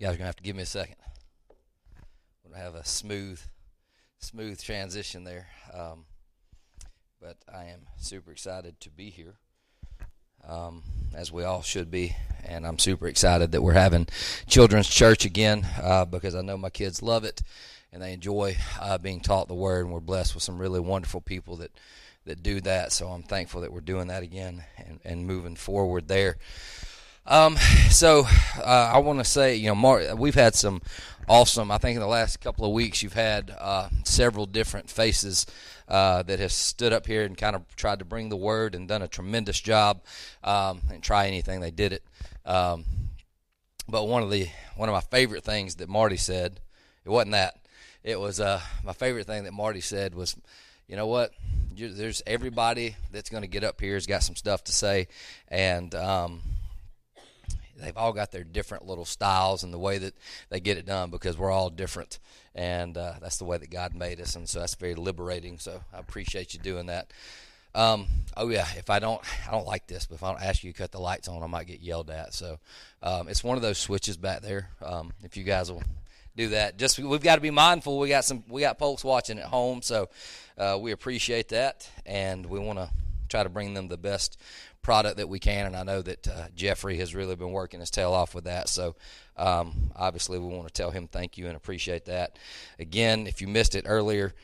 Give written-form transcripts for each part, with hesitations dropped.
You guys are going to have to give me a second. We're going to have a smooth transition there. But I am super excited to be here, as we all should be. And I'm super excited that we're having children's church again, because I know my kids love it and they enjoy being taught the Word. And we're blessed with some really wonderful people that do that. So I'm thankful that we're doing that again and moving forward there. So I want to say, Mark, we've had some awesome, I think in the last couple of weeks you've had several different faces that have stood up here and kind of tried to bring the Word and done a tremendous job, and try anything, they did it. But one of my favorite things that Marty said, it wasn't that. It was my favorite thing that Marty said was, you know what, there's everybody that's going to get up here has got some stuff to say, and they've all got their different little styles and the way that they get it done, because we're all different, and that's the way that God made us, and so that's very liberating. So I appreciate you doing that. Oh yeah, I don't like this, but if I don't ask you to cut the lights on, I might get yelled at. So it's one of those switches back there. If you guys will do that, we've got to be mindful. We got folks watching at home, so we appreciate that, and we want to try to bring them the best product that we can, and I know that Jeffrey has really been working his tail off with that, so obviously we want to tell him thank you and appreciate that. Again, if you missed it earlier,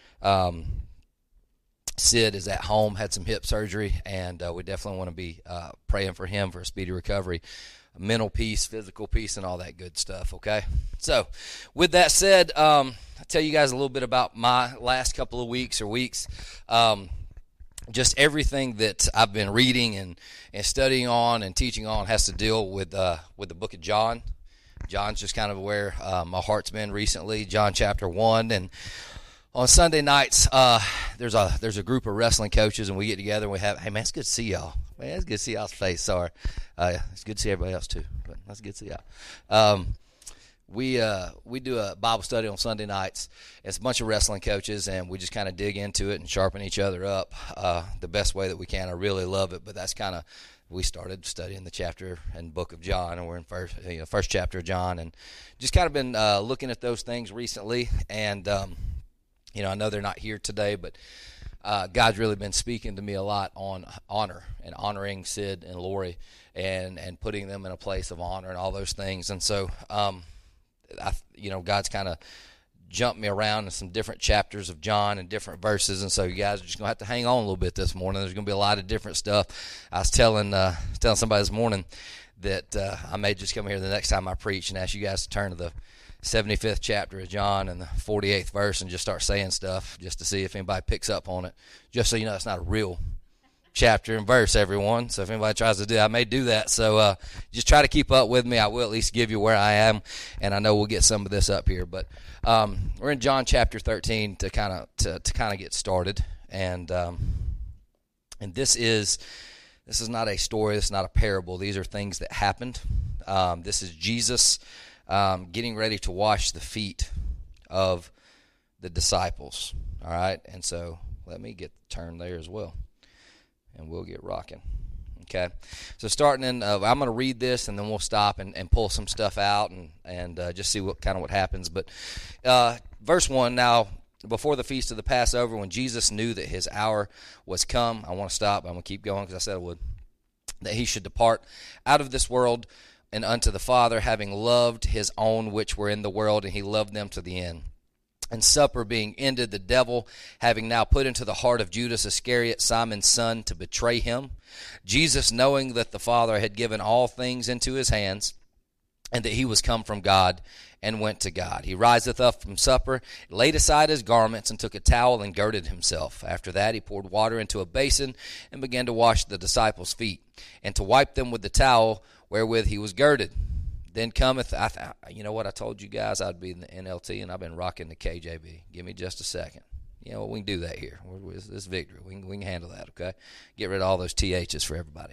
Sid is at home, had some hip surgery, and we definitely want to be praying for him for a speedy recovery, mental peace, physical peace, and all that good stuff, okay? So with that said, I'll tell you guys a little bit about my last couple of weeks. Just everything that I've been reading and studying on and teaching on has to deal with the book of John. John's just kind of where my heart's been recently, John chapter 1. And on Sunday nights, there's a group of wrestling coaches, and we get together and we have, hey man, it's good to see y'all. Man, it's good to see y'all's face. Sorry. It's good to see everybody else too, but that's good to see y'all. We do a Bible study on Sunday nights. It's a bunch of wrestling coaches, and we just kind of dig into it and sharpen each other up the best way that we can. I really love it, but that's kind of, we started studying the chapter and book of John, and we're in first chapter of John, and just kind of been looking at those things recently. And I know they're not here today, but God's really been speaking to me a lot on honor and honoring Sid and Lori and putting them in a place of honor and all those things. And so God's kind of jumped me around in some different chapters of John and different verses, and so you guys are just going to have to hang on a little bit this morning. There's going to be a lot of different stuff. I was telling somebody this morning that I may just come here the next time I preach and ask you guys to turn to the 75th chapter of John and the 48th verse and just start saying stuff just to see if anybody picks up on it, just so you know it's not a real chapter and verse, everyone. So if anybody tries to do that, I may do that. So just try to keep up with me. I will at least give you where I am, and I know we'll get some of this up here. But we're in John chapter 13 to kind of get started, and this is not a story. This is not a parable. These are things that happened. This is Jesus getting ready to wash the feet of the disciples. All right, and so let me get the turn there as well, and we'll get rocking. Okay, so starting in, I'm going to read this, and then we'll stop and pull some stuff out and just see what happens. But verse 1, now before the feast of the Passover, when Jesus knew that his hour was come, I want to stop, I'm going to keep going because I said I would, that he should depart out of this world and unto the Father, having loved his own which were in the world, and he loved them to the end. And supper being ended, the devil, having now put into the heart of Judas Iscariot, Simon's son, to betray him, Jesus, knowing that the Father had given all things into his hands, and that he was come from God, and went to God. He riseth up from supper, laid aside his garments, and took a towel, and girded himself. After that he poured water into a basin, and began to wash the disciples' feet, and to wipe them with the towel wherewith he was girded. Then cometh, you know what, I told you guys I'd be in the NLT, and I've been rocking the KJV. Give me just a second. You know, we can do that here. This victory. We can handle that, okay? Get rid of all those THs for everybody.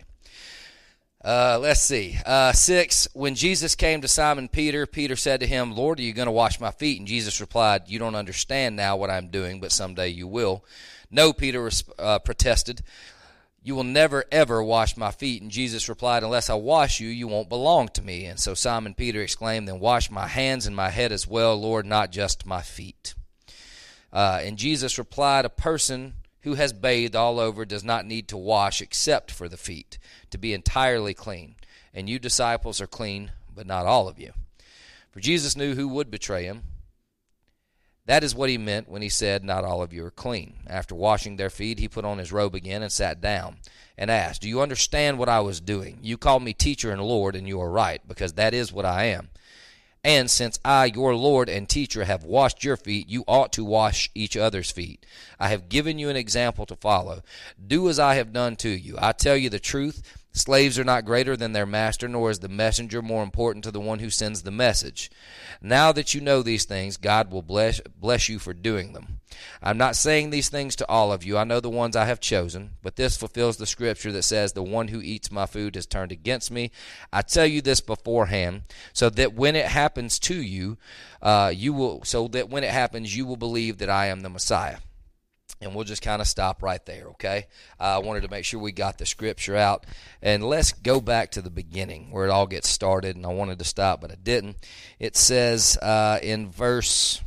Let's see. 6, when Jesus came to Simon Peter, Peter said to him, Lord, are you going to wash my feet? And Jesus replied, you don't understand now what I'm doing, but someday you will. No, Peter protested. You will never, ever wash my feet. And Jesus replied, unless I wash you, you won't belong to me. And so Simon Peter exclaimed, then wash my hands and my head as well, Lord, not just my feet. And Jesus replied, a person who has bathed all over does not need to wash except for the feet, to be entirely clean. And you disciples are clean, but not all of you. For Jesus knew who would betray him. That is what he meant when he said, not all of you are clean. After washing their feet, he put on his robe again and sat down and asked, do you understand what I was doing? You called me teacher and Lord, and you are right, because that is what I am. And since I, your Lord and teacher, have washed your feet, you ought to wash each other's feet. I have given you an example to follow. Do as I have done to you. I tell you the truth, slaves are not greater than their master, nor is the messenger more important to the one who sends the message. Now that you know these things, God will bless you for doing them. I'm not saying these things to all of you. I know the ones I have chosen, but this fulfills the scripture that says, the one who eats my food has turned against me. I tell you this beforehand, so that when it happens to you, you will believe that I am the Messiah. And we'll just kind of stop right there, okay? I wanted to make sure we got the scripture out. And let's go back to the beginning where it all gets started. And I wanted to stop, but I didn't. It says in verse...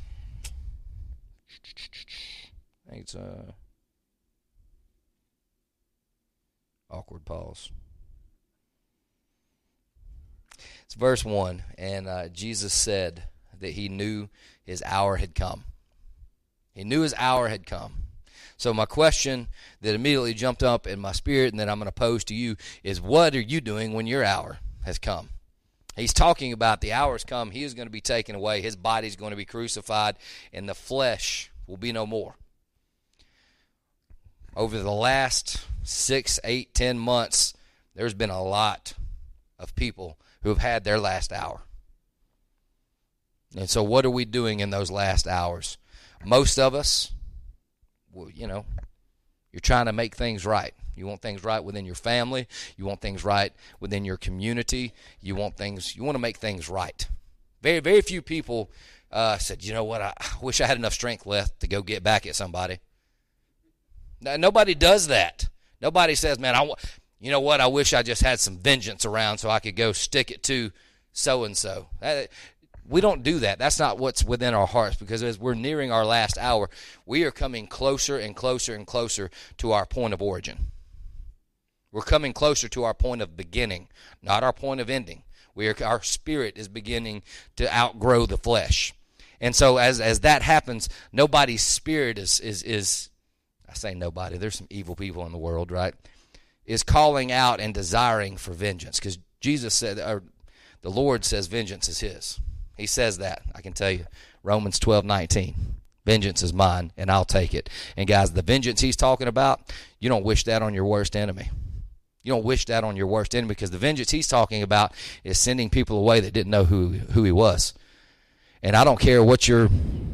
I think it's awkward pause. It's verse 1. And Jesus said that he knew his hour had come. He knew his hour had come. So my question that immediately jumped up in my spirit and that I'm going to pose to you is, what are you doing when your hour has come? He's talking about the hour's come. He is going to be taken away. His body's going to be crucified, and the flesh will be no more. Over the last 6, 8, 10 months, there's been a lot of people who have had their last hour. And so what are we doing in those last hours? Most of us, well, you're trying to make things right. You want things right within your family. You want things right within your community. You want to make things right. Very, very few people said, you know what, I wish I had enough strength left to go get back at somebody. Now, nobody does that. Nobody says, man, you know what, I wish I just had some vengeance around so I could go stick it to so-and-so. We don't do that. That's not what's within our hearts, because as we're nearing our last hour, we are coming closer and closer and closer to our point of origin. We're coming closer to our point of beginning, not our point of ending. Our spirit is beginning to outgrow the flesh. And so as that happens, nobody's spirit is I say nobody, there's some evil people in the world, right, is calling out and desiring for vengeance, because Jesus said, or the Lord says, vengeance is his. He says that, I can tell you. Romans 12:19. Vengeance is mine, and I'll take it. And guys, the vengeance he's talking about, you don't wish that on your worst enemy. You don't wish that on your worst enemy, because the vengeance he's talking about is sending people away that didn't know who he was. And I don't care what your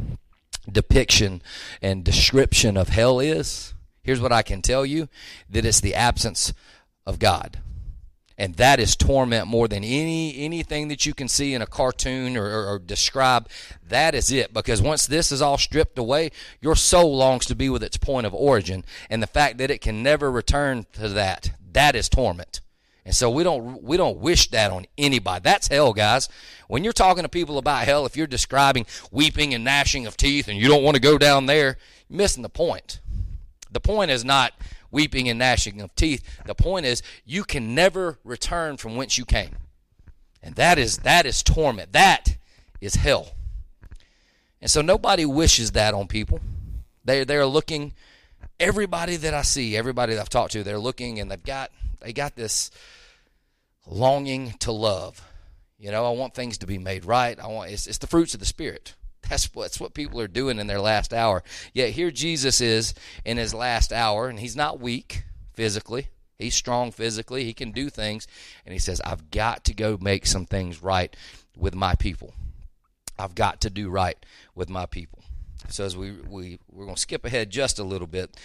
depiction and description of hell is. Here's what I can tell you, that it's the absence of God. And that is torment more than anything that you can see in a cartoon or describe. That is it. Because once this is all stripped away, your soul longs to be with its point of origin. And the fact that it can never return to that is torment. And so we don't wish that on anybody. That's hell, guys. When you're talking to people about hell, if you're describing weeping and gnashing of teeth and you don't want to go down there, you're missing the point. The point is not weeping and gnashing of teeth. The point is, you can never return from whence you came. And that is torment. That is hell. And so nobody wishes that on people. They're looking, everybody that I see, everybody that I've talked to, they're looking and they got this longing to love. I want things to be made right. It's the fruits of the Spirit. That's what people are doing in their last hour. Yet here Jesus is in his last hour, and he's not weak physically. He's strong physically. He can do things. And he says, I've got to go make some things right with my people. I've got to do right with my people. So as we're going to skip ahead just a little bit.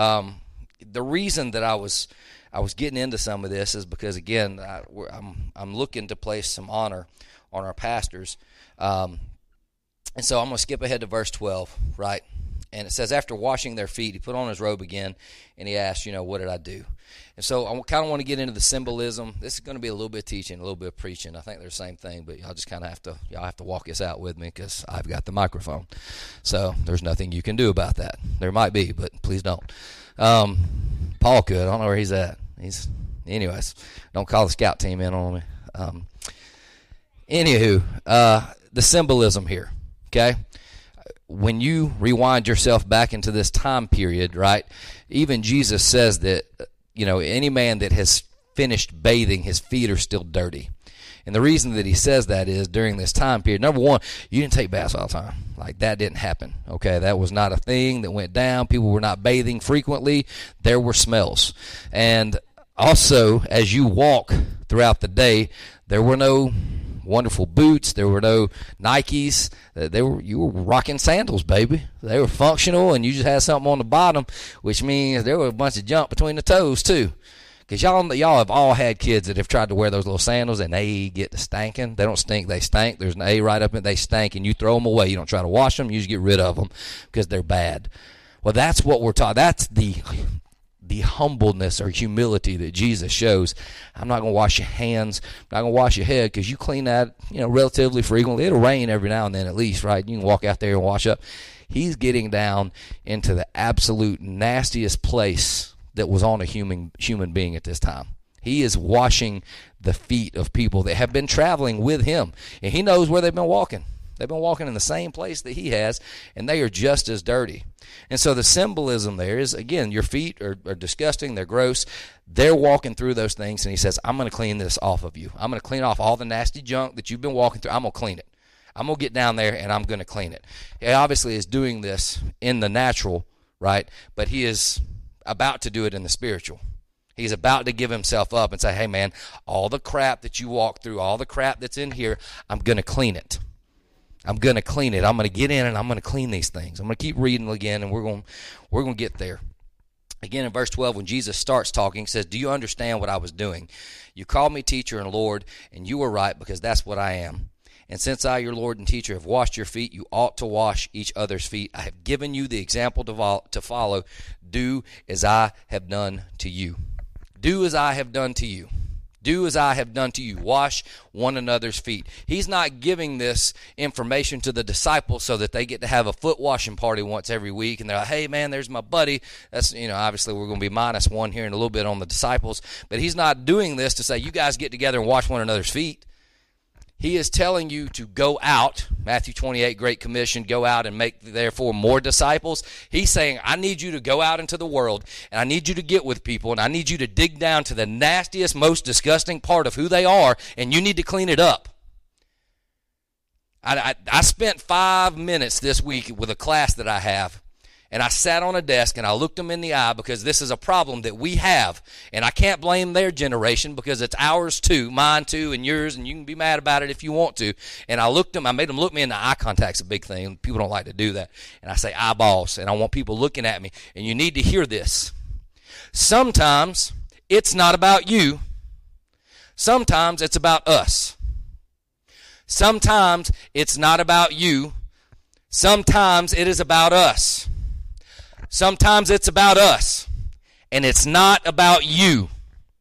The reason that I was getting into some of this is because, again, I'm looking to place some honor on our pastors. And so I'm going to skip ahead to verse 12, right? And it says, after washing their feet, he put on his robe again, and he asked, what did I do? And so I kind of want to get into the symbolism. This is going to be a little bit of teaching, a little bit of preaching. I think they're the same thing, but y'all just kind of have to walk this out with me because I've got the microphone. So there's nothing you can do about that. There might be, but please don't. Paul could. I don't know where he's at. Anyways, don't call the scout team in on me. Anywho, the symbolism here, okay? When you rewind yourself back into this time period, right, even Jesus says that, any man that has finished bathing, his feet are still dirty. And the reason that he says that is during this time period, number one, you didn't take baths all the time. Like, that didn't happen, okay? That was not a thing that went down. People were not bathing frequently. There were smells. And also, as you walk throughout the day, there were no wonderful boots. There were no Nikes. You were rocking sandals, baby. They were functional, and you just had something on the bottom, which means there were a bunch of junk between the toes too. Because y'all have all had kids that have tried to wear those little sandals, and they get to stinking. They don't stink, they stank. There's an A right up in it. They stink, and you throw them away. You don't try to wash them. You just get rid of them because they're bad. Well, that's what we're talking. That's the humbleness or humility that Jesus shows. I'm not going to wash your hands. I'm not going to wash your head because you clean that, relatively frequently. It'll rain every now and then at least, right? You can walk out there and wash up. He's getting down into the absolute nastiest place that was on a human being at this time. He is washing the feet of people that have been traveling with him, and he knows where they've been walking. They've been walking in the same place that he has, and they are just as dirty. And so the symbolism there is, again, your feet are disgusting. They're gross. They're walking through those things, and he says, I'm going to clean this off of you. I'm going to clean off all the nasty junk that you've been walking through. I'm going to clean it. I'm going to get down there, and I'm going to clean it. He obviously is doing this in the natural, right? But he is about to do it in the spiritual. He's about to give himself up and say, hey, man, all the crap that you walk through, all the crap that's in here, I'm going to clean it. I'm going to clean it. I'm going to get in and I'm going to clean these things. I'm going to keep reading again, and we're going to get there. Again, in verse 12, when Jesus starts talking, he says, do you understand what I was doing? You called me teacher and Lord, and you were right because that's what I am. And since I, your Lord and teacher, have washed your feet, you ought to wash each other's feet. I have given you the example to follow. Do as I have done to you. Do as I have done to you. Do as I have done to you. Wash one another's feet. He's not giving this information to the disciples so that they get to have a foot washing party once every week. And they're like, hey, man, there's my buddy. That's, obviously we're going to be -1 here in a little bit on the disciples. But he's not doing this to say, you guys get together and wash one another's feet. He is telling you to go out, Matthew 28, Great Commission, go out and make, therefore, more disciples. He's saying, I need you to go out into the world, and I need you to get with people, and I need you to dig down to the nastiest, most disgusting part of who they are, and you need to clean it up. I spent 5 minutes this week with a class that I have, and I sat on a desk and I looked them in the eye because this is a problem that we have. And I can't blame their generation because it's ours too, mine too, and yours, and you can be mad about it if you want to. And I made them look me in the eye. Contact's a big thing. People don't like to do that. And I say eyeballs, and I want people looking at me. And you need to hear this. Sometimes it's not about you. Sometimes it's about us. Sometimes it's not about you. Sometimes it is about us. Sometimes it's about us, and it's not about you.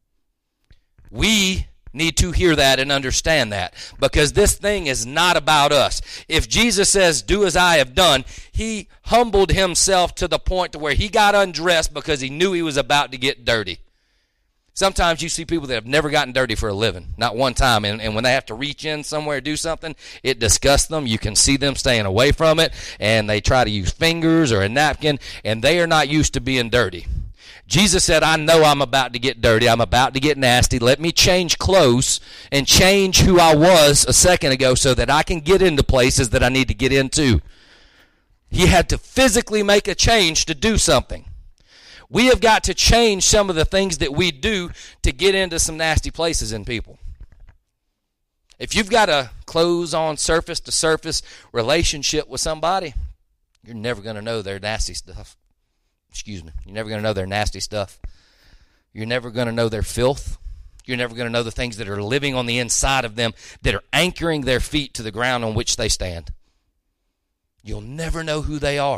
We need to hear that and understand that, because this thing is not about us. If Jesus says, do as I have done, he humbled himself to the point to where he got undressed because he knew he was about to get dirty. Sometimes you see people that have never gotten dirty for a living, not one time, and when they have to reach in somewhere, do something, it disgusts them. You can see them staying away from it, and they try to use fingers or a napkin, and they are not used to being dirty. Jesus said, I know I'm about to get dirty. I'm about to get nasty. Let me change clothes and change who I was a second ago so that I can get into places that I need to get into. He had to physically make a change to do something. We have got to change some of the things that we do to get into some nasty places in people. If you've got a clothes-on, surface-to-surface relationship with somebody, you're never going to know their nasty stuff. You're never going to know their nasty stuff. You're never going to know their filth. You're never going to know the things that are living on the inside of them that are anchoring their feet to the ground on which they stand. You'll never know who they are.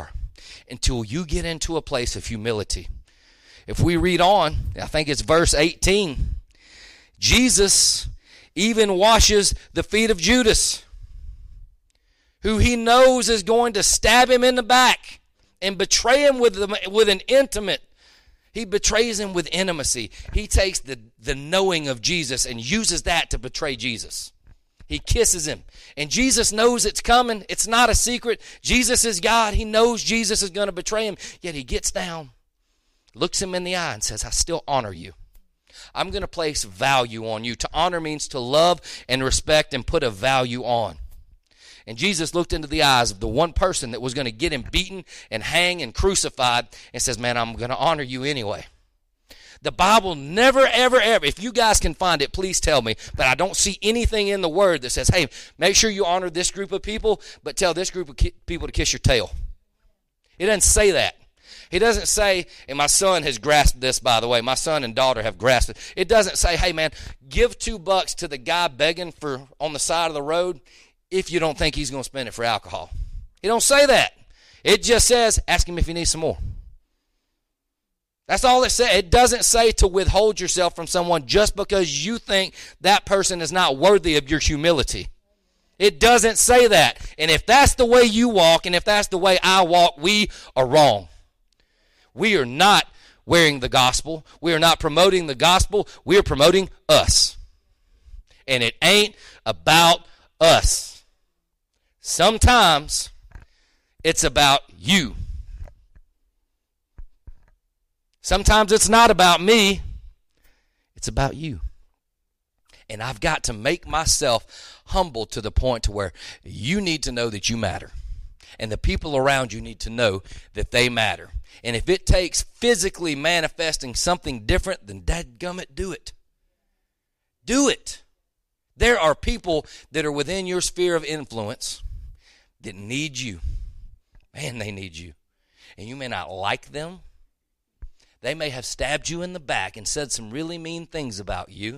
until you get into a place of humility. If we read on, I think it's verse 18, Jesus even washes the feet of Judas, who he knows is going to stab him in the back and betray him with an intimate. He betrays him with intimacy. He takes the knowing of Jesus and uses that to betray Jesus. He kisses him. And Jesus knows it's coming. It's not a secret. Jesus is God. He knows Jesus is going to betray him. Yet he gets down, looks him in the eye, and says, I still honor you. I'm going to place value on you. To honor means to love and respect and put a value on. And Jesus looked into the eyes of the one person that was going to get him beaten and hang and crucified and says, man, I'm going to honor you anyway. The Bible never, ever, ever, if you guys can find it, please tell me, but I don't see anything in the Word that says, hey, make sure you honor this group of people, but tell this group of people to kiss your tail. It doesn't say that. He doesn't say, and my son has grasped this, by the way. My son and daughter have grasped it. It doesn't say, hey, man, give $2 to the guy begging for on the side of the road if you don't think he's going to spend it for alcohol. He don't say that. It just says, ask him if he needs some more. That's all it says. It doesn't say to withhold yourself from someone just because you think that person is not worthy of your humility. It doesn't say that. And if that's the way you walk and if that's the way I walk, we are wrong. We are not wearing the gospel. We are not promoting the gospel. We are promoting us. And it ain't about us. Sometimes it's about you. Sometimes it's not about me. It's about you. And I've got to make myself humble to the point to where you need to know that you matter. And the people around you need to know that they matter. And if it takes physically manifesting something different, then dadgummit, do it. Do it. There are people that are within your sphere of influence that need you. Man, they need you. And you may not like them. They may have stabbed you in the back and said some really mean things about you.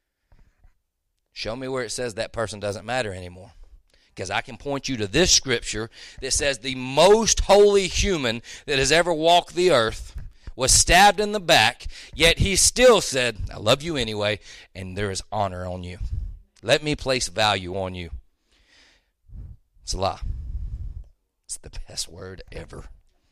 Show me where it says that person doesn't matter anymore. Because I can point you to this scripture that says the most holy human that has ever walked the earth was stabbed in the back, yet he still said, I love you anyway, and there is honor on you. Let me place value on you. It's a lie. It's the best word ever.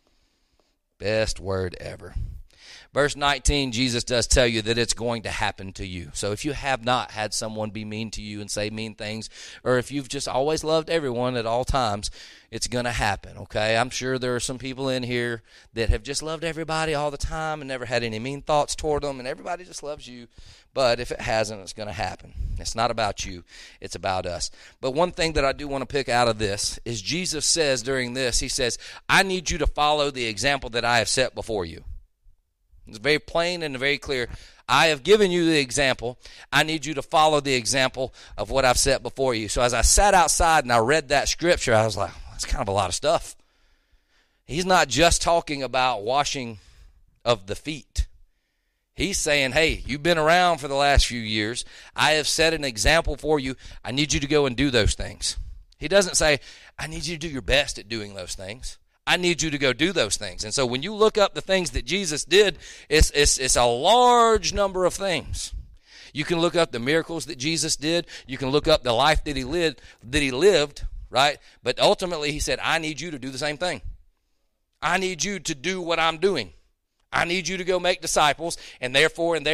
Best word ever. Verse 19, Jesus does tell you that it's going to happen to you. So if you have not had someone be mean to you and say mean things, or if you've just always loved everyone at all times, it's going to happen, okay? I'm sure there are some people in here that have just loved everybody all the time and never had any mean thoughts toward them, and everybody just loves you. But if it hasn't, it's going to happen. It's not about you. It's about us. But one thing that I do want to pick out of this is Jesus says during this, he says, I need you to follow the example that I have set before you. It's very plain and very clear. I have given you the example. I need you to follow the example of what I've set before you. So as I sat outside and I read that scripture, I was like, that's kind of a lot of stuff. He's not just talking about washing of the feet. He's saying, hey, you've been around for the last few years. I have set an example for you. I need you to go and do those things. He doesn't say, I need you to do your best at doing those things. I need you to go do those things. And so when you look up the things that Jesus did, it's a large number of things. You can look up the miracles that Jesus did. You can look up the life that he lived, right? But ultimately he said, I need you to do the same thing. I need you to do what I'm doing. I need you to go make disciples, and therefore, and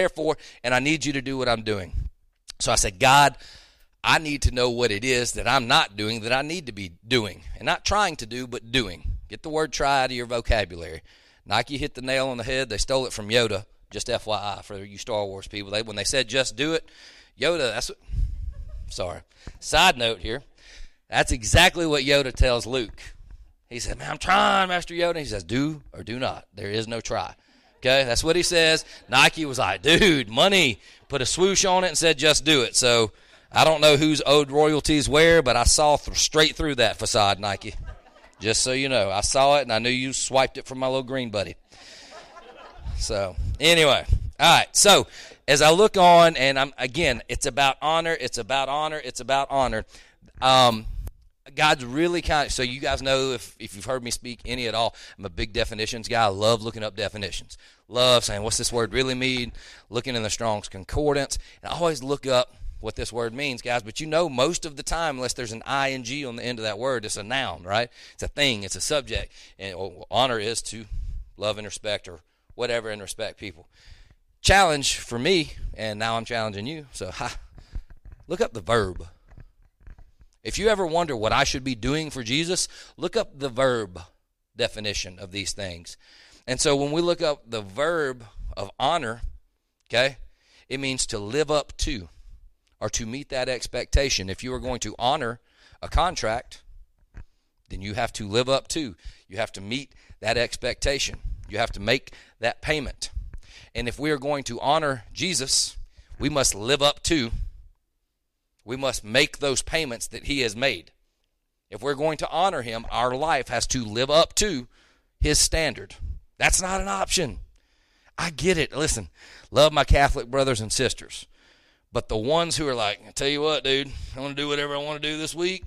I need you to do what I'm doing. So I said, God, I need to know what it is that I'm not doing that I need to be doing. And not trying to do, but doing. Get the word try out of your vocabulary. Nike hit the nail on the head. They stole it from Yoda. Just FYI for you Star Wars people. When they said just do it, Yoda, that's what... Sorry. Side note here. That's exactly what Yoda tells Luke. He said, man, I'm trying, Master Yoda. He says, do or do not. There is no try. Okay, that's what he says. Nike was like, dude, money. Put a swoosh on it and said, just do it. So... I don't know who's owed royalties where, but I saw straight through that facade, Nike. Just so you know. I saw it, and I knew you swiped it from my little green buddy. So, anyway. All right. So, as I look on, and again, it's about honor. It's about honor. It's about honor. God's really kind of, so you guys know if you've heard me speak any at all, I'm a big definitions guy. I love looking up definitions. Love saying, what's this word really mean? Looking in the Strong's Concordance. And I always look up what this word means, guys. But you know, most of the time, unless there's an ing on the end of that word, it's a noun, right? It's a thing. It's a subject. And honor is to love and respect or whatever and respect people. Challenge for me, and now I'm challenging you. So look up the verb. If you ever wonder what I should be doing for Jesus, look up the verb definition of these things. And so when we look up the verb of honor, okay, it means to live up to or to meet that expectation. If you are going to honor a contract, then you have to live up to. You have to meet that expectation. You have to make that payment. And if we are going to honor Jesus, we must live up to. We must make those payments that he has made. If we're going to honor him, our life has to live up to his standard. That's not an option. I get it. Listen, love my Catholic brothers and sisters. But the ones who are like, I tell you what, dude, I'm going to do whatever I want to do this week,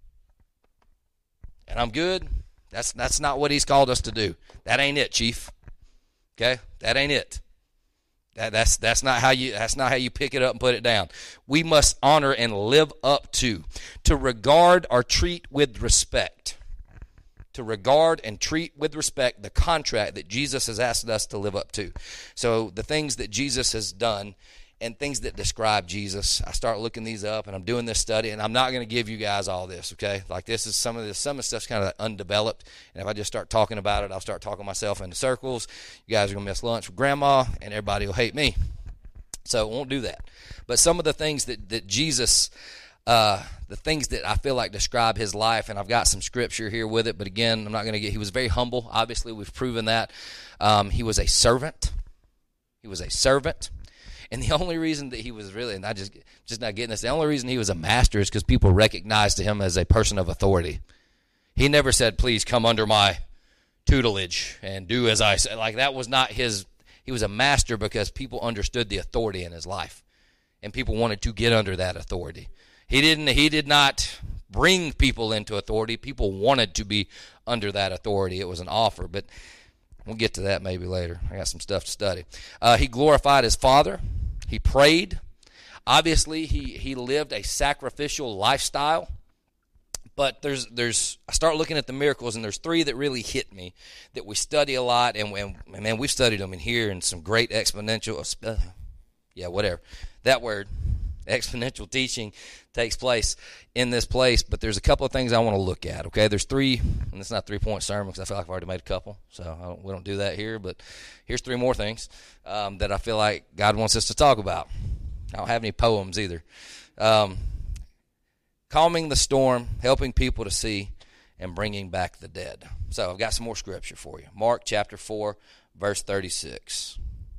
and I'm good, that's not what he's called us to do. That ain't it, Chief. Okay? That ain't it. That's not how you pick it up and put it down. We must honor and live up to regard or treat with respect. To regard and treat with respect the contract that Jesus has asked us to live up to. So the things that Jesus has done and things that describe Jesus, I start looking these up, and I'm doing this study, and I'm not going to give you guys all this, okay? Like this is some of the stuff's kind of undeveloped, and if I just start talking about it, I'll start talking myself into circles. You guys are going to miss lunch with Grandma, and everybody will hate me. So I won't do that. But some of the things that Jesus, the things that I feel like describe his life, and I've got some scripture here with it, but again, I'm not going to he was very humble. Obviously, we've proven that. He was a servant. He was a servant. And the only reason that he was really, and I just not getting this, the only reason he was a master is because people recognized him as a person of authority. He never said, please come under my tutelage and do as I say. Like that was not his, he was a master because people understood the authority in his life. And people wanted to get under that authority. He did not bring people into authority. People wanted to be under that authority. It was an offer, but we'll get to that maybe later. I got some stuff to study. He glorified his Father. He prayed. Obviously, he lived a sacrificial lifestyle. But there's I start looking at the miracles, and there's three that really hit me that we study a lot, and man, we've studied them in here, and some great exponential, that word, exponential teaching takes place in this place. But there's a couple of things I want to look at. Okay, there's three, and it's not 3-point sermon because I feel like I've already made a couple, so we don't do that here. But here's three more things that I feel like God wants us to talk about. I don't have any poems either. Calming the storm, helping people to see, and bringing back the dead. So I've got some more scripture for you. Mark chapter 4, verse 36.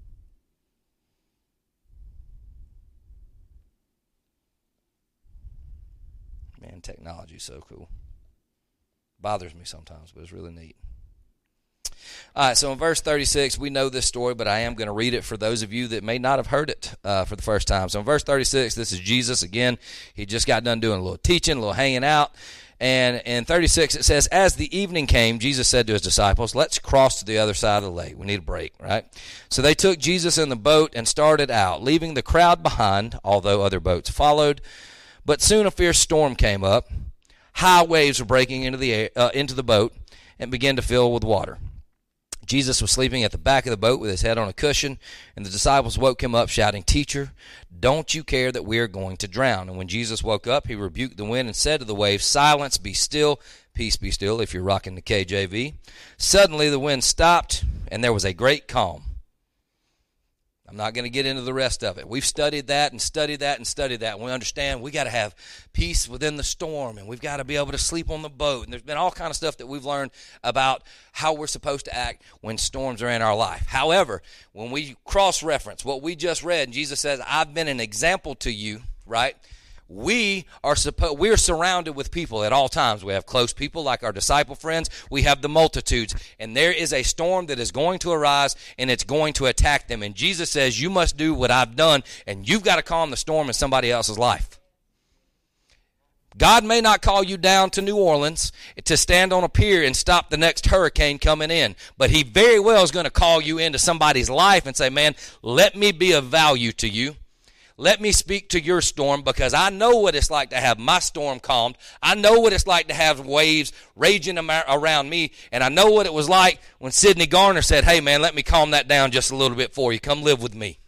Man, technology is so cool. Bothers me sometimes, but it's really neat. All right, so in verse 36, we know this story, but I am going to read it for those of you that may not have heard it for the first time. So in verse 36, this is Jesus again. He just got done doing a little teaching, a little hanging out. And in 36, it says, as the evening came, Jesus said to his disciples, let's cross to the other side of the lake. We need a break, right? So they took Jesus in the boat and started out, leaving the crowd behind, although other boats followed. But soon a fierce storm came up. High waves were breaking into the boat and began to fill with water. Jesus was sleeping at the back of the boat with his head on a cushion, and the disciples woke him up shouting, Teacher, don't you care that we are going to drown? And when Jesus woke up, he rebuked the wind and said to the waves, Silence, be still, peace be still, if you're rocking the KJV. Suddenly the wind stopped, and there was a great calm. I'm not going to get into the rest of it. We've studied that and studied that and studied that. We understand we got to have peace within the storm, and we've got to be able to sleep on the boat. And there's been all kind of stuff that we've learned about how we're supposed to act when storms are in our life. However, when we cross-reference what we just read, and Jesus says, I've been an example to you, right? We're surrounded with people at all times. We have close people like our disciple friends. We have the multitudes. And there is a storm that is going to arise, and it's going to attack them. And Jesus says, you must do what I've done, and you've got to calm the storm in somebody else's life. God may not call you down to New Orleans to stand on a pier and stop the next hurricane coming in, but he very well is going to call you into somebody's life and say, man, let me be of value to you. Let me speak to your storm, because I know what it's like to have my storm calmed. I know what it's like to have waves raging around me, and I know what it was like when Sidney Garner said, hey, man, let me calm that down just a little bit for you. Come live with me.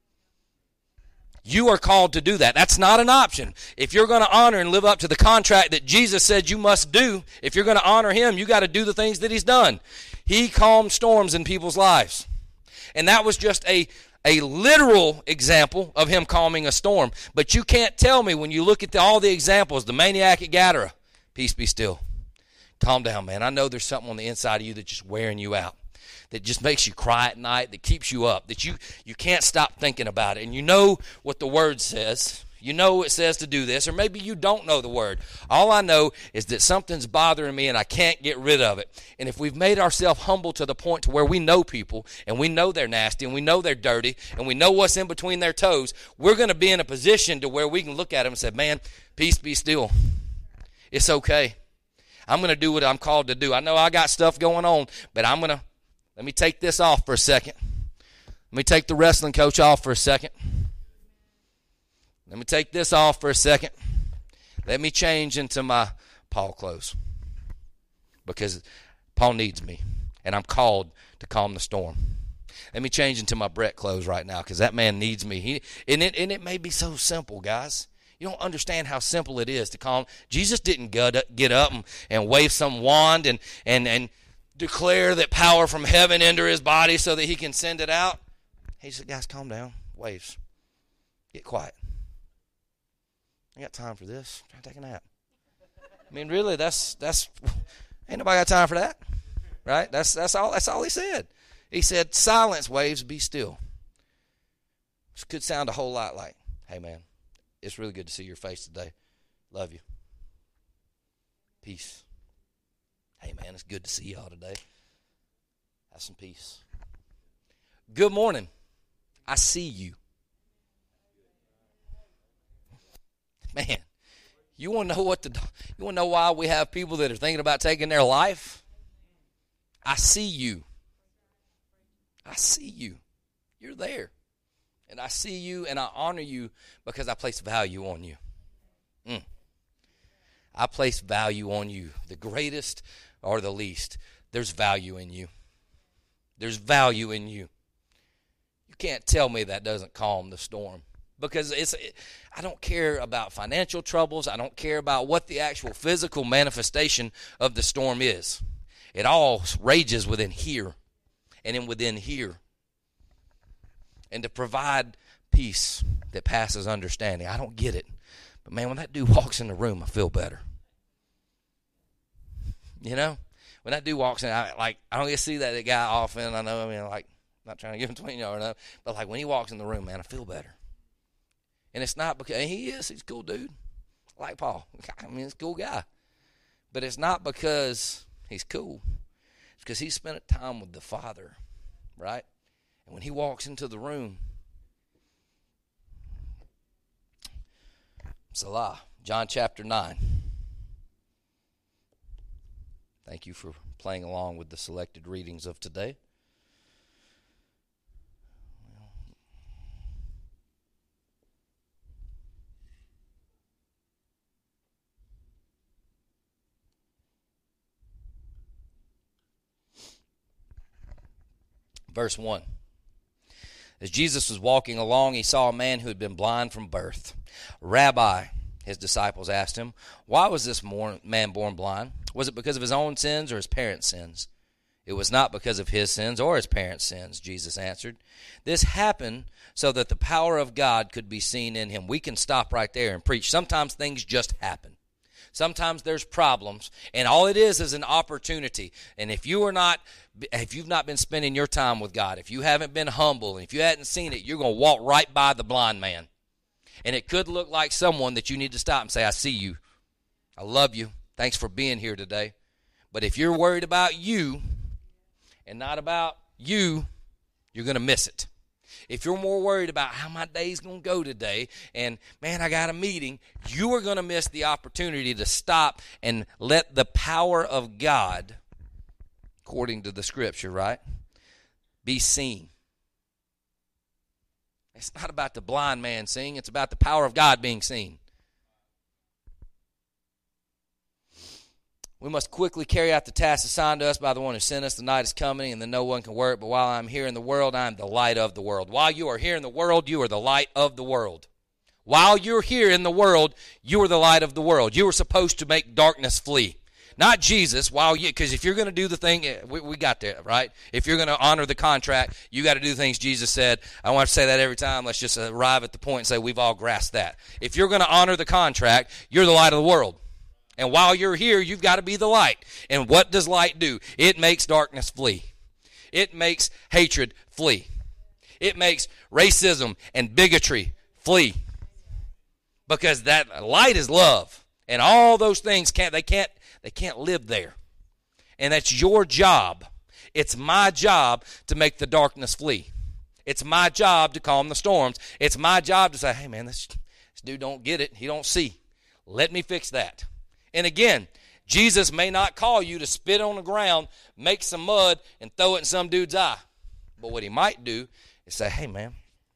You are called to do that. That's not an option. If you're going to honor and live up to the contract that Jesus said you must do, if you're going to honor him, you got to do the things that he's done. He calmed storms in people's lives. And that was just a literal example of him calming a storm. But you can't tell me, when you look at all the examples, the maniac at Gadara, peace be still. Calm down, man. I know there's something on the inside of you that's just wearing you out, that just makes you cry at night, that keeps you up, that you can't stop thinking about it. And you know what the word says. You know it says to do this, or maybe you don't know the word. All I know is that something's bothering me and I can't get rid of it. And if we've made ourselves humble to the point to where we know people, and we know they're nasty, and we know they're dirty, and we know what's in between their toes, we're going to be in a position to where we can look at them and say, man, peace be still. It's okay. I'm going to do what I'm called to do. I know I got stuff going on, but let me take this off for a second. Let me take the wrestling coach off for a second. Let me take this off for a second. Let me change into my Paul clothes, because Paul needs me, and I'm called to calm the storm. Let me change into my Brett clothes right now, because that man needs me. And it may be so simple, guys. You don't understand how simple it is to calm. Jesus didn't get up and wave some wand and declare that power from heaven enter his body so that he can send it out. He said, guys, calm down. Waves. Get quiet. I got time for this. I'm trying to take a nap. I mean, really, that's ain't nobody got time for that, right? That's all he said. He said, silence, waves, be still. This could sound a whole lot like, hey, man, it's really good to see your face today. Love you. Peace. Hey, man, it's good to see y'all today. Have some peace. Good morning. I see you. Man, you want to know why we have people that are thinking about taking their life? I see you. I see you. You're there. And I see you, and I honor you because I place value on you. I place value on you. The greatest or the least, there's value in you. There's value in you. You can't tell me that doesn't calm the storm. Because I don't care about financial troubles. I don't care about what the actual physical manifestation of the storm is. It all rages within here and in within here. And to provide peace that passes understanding. I don't get it. But man, when that dude walks in the room, I feel better. You know? When that dude walks in, I don't get to see that guy often. I know, not trying to give him 20 or nothing. But like when he walks in the room, man, I feel better. And it's not because he's a cool dude. I like Paul. I mean, he's a cool guy. But it's not because he's cool. It's because he spent time with the Father, right? And when he walks into the room, Salah, John chapter 9. Thank you for playing along with the selected readings of today. Verse 1. As Jesus was walking along, he saw a man who had been blind from birth. Rabbi, his disciples asked him, why was this man born blind? Was it because of his own sins or his parents' sins? It was not because of his sins or his parents' sins, Jesus answered. This happened so that the power of God could be seen in him. We can stop right there and preach. Sometimes things just happen. Sometimes there's problems, and all it is an opportunity. And if you've not been spending your time with God, if you haven't been humble, and if you hadn't seen it, you're going to walk right by the blind man. And it could look like someone that you need to stop and say, I see you. I love you. Thanks for being here today. But if you're worried about you and not about you, you're going to miss it. If you're more worried about how my day's going to go today and, man, I got a meeting, you are going to miss the opportunity to stop and let the power of God, according to the scripture, right, be seen. It's not about the blind man seeing. It's about the power of God being seen. We must quickly carry out the task assigned to us by the one who sent us. The night is coming, and then no one can work. But while I'm here in the world, I am the light of the world. While you are here in the world, you are the light of the world. While you're here in the world, you are the light of the world. You are supposed to make darkness flee. Not Jesus, because if you're going to do the thing, we got there, right? If you're going to honor the contract, you got to do the things Jesus said. I don't have to say that every time. Let's just arrive at the point and say we've all grasped that. If you're going to honor the contract, you're the light of the world. And while you're here, you've got to be the light. And what does light do? It makes darkness flee. It makes hatred flee. It makes racism and bigotry flee. Because that light is love. And all those things can't live there. And that's your job. It's my job to make the darkness flee. It's my job to calm the storms. It's my job to say, hey man, this dude don't get it. He don't see. Let me fix that. And again, Jesus may not call you to spit on the ground, make some mud, and throw it in some dude's eye. But what he might do is say, hey, man,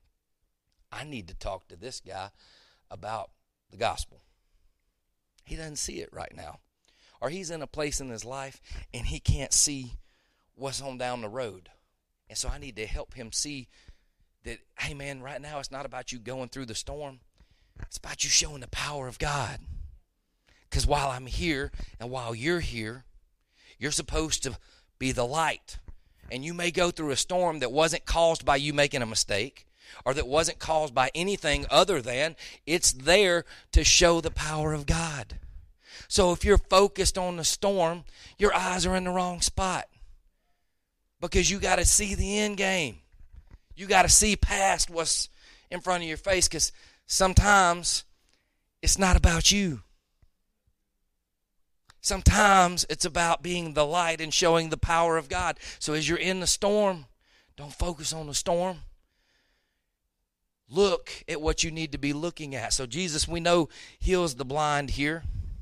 I need to talk to this guy about the gospel. He doesn't see it right now. Or he's in a place in his life, and he can't see what's on down the road. And so I need to help him see that, hey, man, right now it's not about you going through the storm. It's about you showing the power of God. Because while I'm here and while you're here, you're supposed to be the light. And you may go through a storm that wasn't caused by you making a mistake or that wasn't caused by anything other than it's there to show the power of God. So if you're focused on the storm, your eyes are in the wrong spot because you got to see the end game. You got to see past what's in front of your face because sometimes it's not about you. Sometimes it's about being the light and showing the power of God. So as you're in the storm, don't focus on the storm. Look at what you need to be looking at. So Jesus, we know, heals the blind here.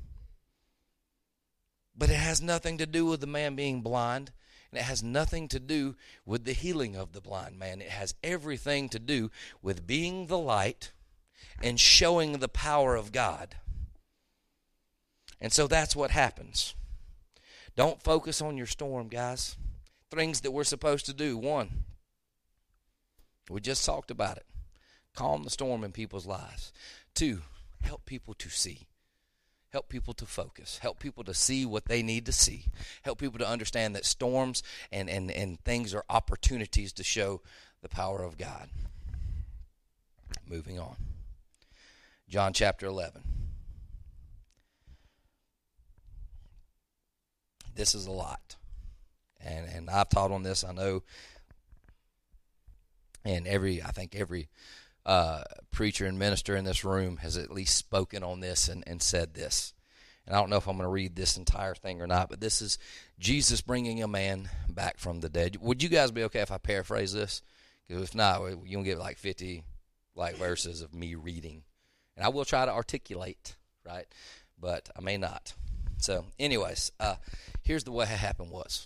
But it has nothing to do with the man being blind. And it has nothing to do with the healing of the blind man. It has everything to do with being the light and showing the power of God. And so that's what happens. Don't focus on your storm, guys. Things that we're supposed to do. One, we just talked about it. Calm the storm in people's lives. Two, help people to see. Help people to focus. Help people to see what they need to see. Help people to understand that storms and things are opportunities to show the power of God. Moving on. John chapter 11. This is a lot. And I've taught on this, I know. And I think every preacher and minister in this room has at least spoken on this and said this. And I don't know if I'm going to read this entire thing or not, but this is Jesus bringing a man back from the dead. Would you guys be okay if I paraphrase this? Because if not, you're going to get like 50 verses of me reading. And I will try to articulate, right? But I may not. So anyways, here's the way it happened was.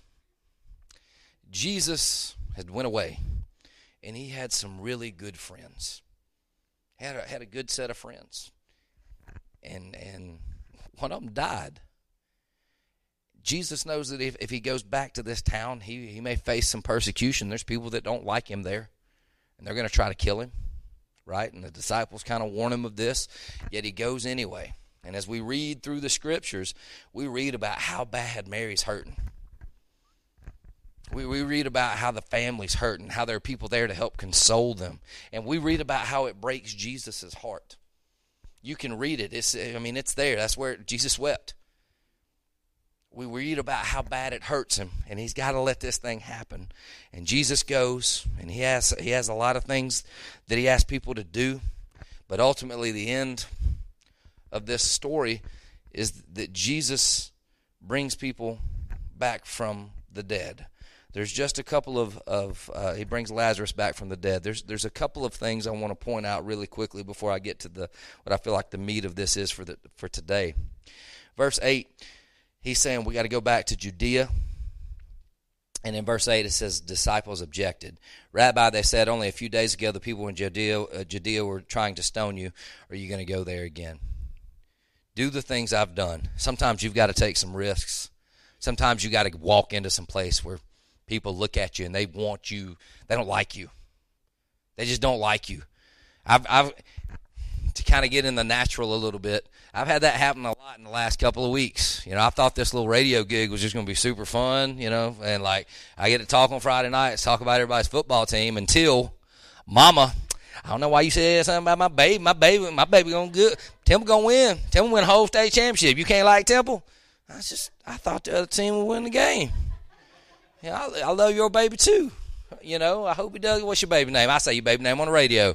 Jesus had went away, and he had some really good friends. Had a good set of friends. And one of them died. Jesus knows that if he goes back to this town, he may face some persecution. There's people that don't like him there, and they're going to try to kill him, right? And the disciples kind of warn him of this, yet he goes anyway. And as we read through the scriptures, we read about how bad Mary's hurting. We read about how the family's hurting, how there are people there to help console them. And we read about how it breaks Jesus' heart. You can read it. It's there. That's where Jesus wept. We read about how bad it hurts him, and he's got to let this thing happen. And Jesus goes, and he has a lot of things that he asks people to do. But ultimately, the end of this story is that Jesus brings people back from the dead. There's just a couple of he brings Lazarus back from the dead. There's a couple of things I want to point out really quickly before I get to what I feel like the meat of this is for today. Verse 8, he's saying we got to go back to Judea. And in verse 8 it says, disciples objected. Rabbi, they said, only a few days ago the people in Judea were trying to stone you. Are you going to go there again? Do the things I've done. Sometimes you've got to take some risks. Sometimes you got to walk into some place where people look at you and they want you. They don't like you. They just don't like you. I've to kind of get in the natural a little bit, I've had that happen a lot in the last couple of weeks. I thought this little radio gig was just going to be super fun, and like I get to talk on Friday nights, talk about everybody's football team until Mama, I don't know why you said something about my baby. My baby going good. Temple going to win. Temple win the whole state championship. You can't like Temple? I thought the other team would win the game. I love your baby too. I hope he does. What's your baby name? I say your baby name on the radio.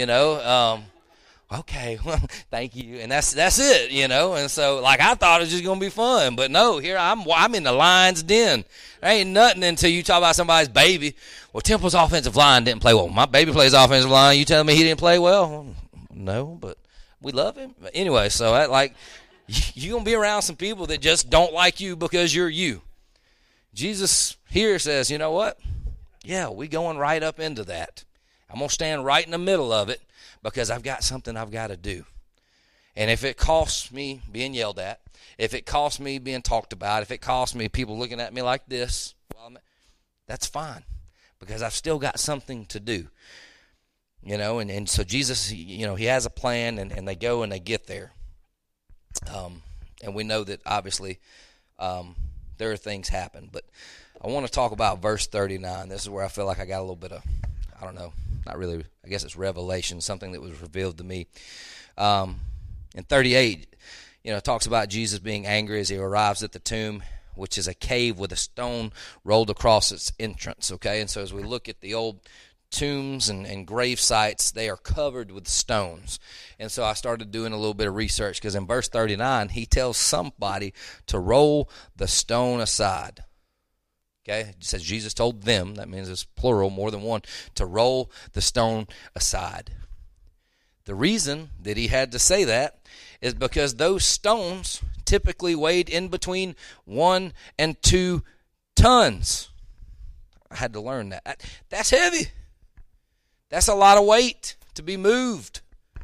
Okay, well, thank you, and that's it. And so like I thought it was just gonna be fun, but no, here I'm in the lion's den. There ain't nothing until you talk about somebody's baby. Well, Temple's offensive line didn't play well. My baby plays offensive line. You telling me he didn't play well? No, but we love him. But anyway, so you're going to be around some people that just don't like you because you're you. Jesus here says, you know what? Yeah, we going right up into that. I'm going to stand right in the middle of it because I've got something I've got to do. And if it costs me being yelled at, if it costs me being talked about, if it costs me people looking at me like this, well, that's fine because I've still got something to do. And so Jesus, he has a plan, and they go and they get there. And we know that obviously there are things happen. But I want to talk about verse 39. This is where I feel like I got a little bit of, I don't know, not really, I guess it's revelation, something that was revealed to me. In 38, it talks about Jesus being angry as he arrives at the tomb, which is a cave with a stone rolled across its entrance, okay? And so as we look at the old tombs and grave sites, they are covered with stones. And so I started doing a little bit of research because in verse 39, he tells somebody to roll the stone aside. Okay, it says Jesus told them, that means it's plural, more than one, to roll the stone aside. The reason that he had to say that is because those stones typically weighed in between 1 and 2 tons. I had to learn that. That's heavy. That's a lot of weight to be moved.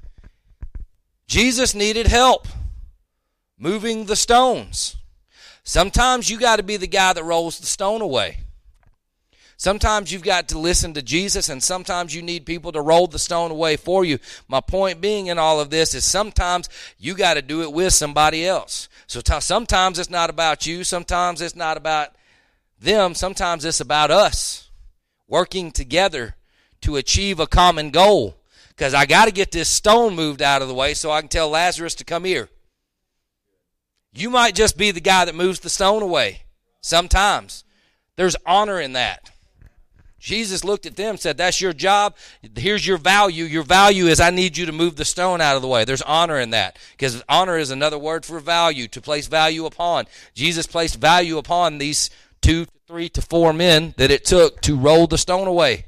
Jesus needed help moving the stones. Sometimes you got to be the guy that rolls the stone away. Sometimes you've got to listen to Jesus, and sometimes you need people to roll the stone away for you. My point being in all of this is sometimes you got to do it with somebody else. So sometimes it's not about you. Sometimes it's not about them. Sometimes it's about us working together to achieve a common goal. Because I got to get this stone moved out of the way so I can tell Lazarus to come here. You might just be the guy that moves the stone away. Sometimes. There's honor in that. Jesus looked at them and said, that's your job. Here's your value. Your value is I need you to move the stone out of the way. There's honor in that. Because honor is another word for value, to place value upon. Jesus placed value upon these 2 to 3 to 4 men that it took to roll the stone away.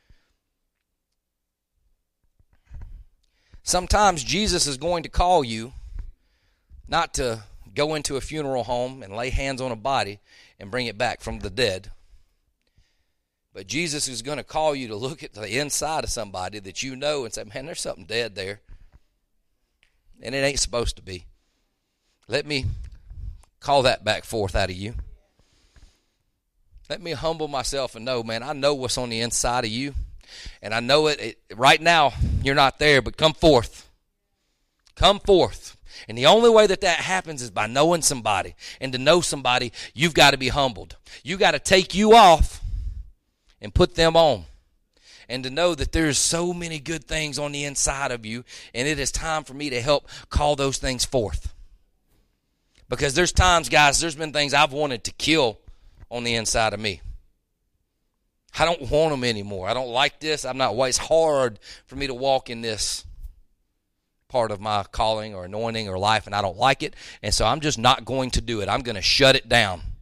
Sometimes Jesus is going to call you not to go into a funeral home and lay hands on a body and bring it back from the dead. But Jesus is going to call you to look at the inside of somebody that you know and say, man, there's something dead there. And it ain't supposed to be. Let me call that back forth out of you. Let me humble myself and know, man, I know what's on the inside of you. And I know it right now, you're not there, but come forth. Come forth. And the only way that happens is by knowing somebody. And to know somebody, you've got to be humbled. You got to take you off and put them on. And to know that there's so many good things on the inside of you, and it is time for me to help call those things forth. Because there's times, guys, there's been things I've wanted to kill on the inside of me. I don't want them anymore. I don't like this. It's hard for me to walk in this part of my calling or anointing or life, and I don't like it. And so I'm just not going to do it. I'm going to shut it down.